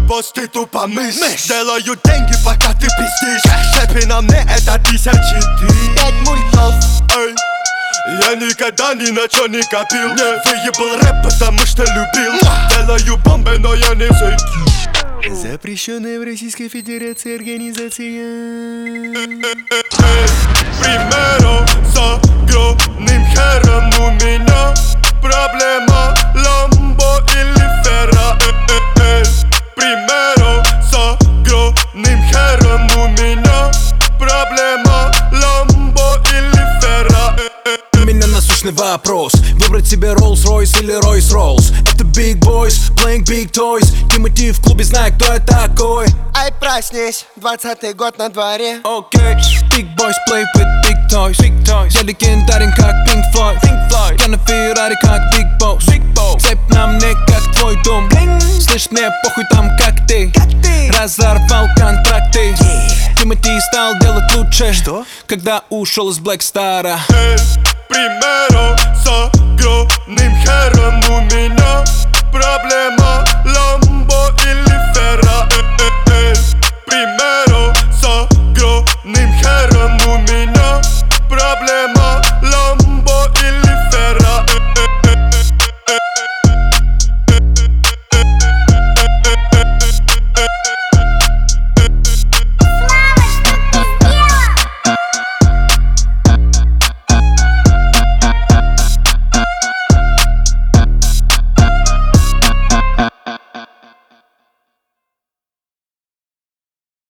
босс, ты тупо мышь. Делаю деньги, пока ты пиздишь. Шепи на мне, это 1000 ты. 5 мультов. Эй, я никогда ни на чё не копил. Выебал рэп, потому что любил. Делаю бомбы, но я не зайду. Запрещенная в Российской Федерации организация. Примеру с огромным хером у меня проблема Ламбо или Ферра. Примеру с огромным хером у меня проблема Ламбо или Ферра. У меня насущный вопрос: выбрать себе Rolls-Royce или Royce-Rolls? Это Big Boys, playing big toys. Тимати в клубе, знаю, кто я такой. Ай, проснись, 20-й год на дворе. Окей, Big Boys play with big toys. Я легендарен, как Pink Floyd. Я на Феррари, как Big Boss. Цепь на мне, как твой дом. Слышь, мне похуй там, как ты. Разорвал контракты. Тимати стал делать лучше, когда ушел из Black Star'а. Примеру с огромным хером у меня проблема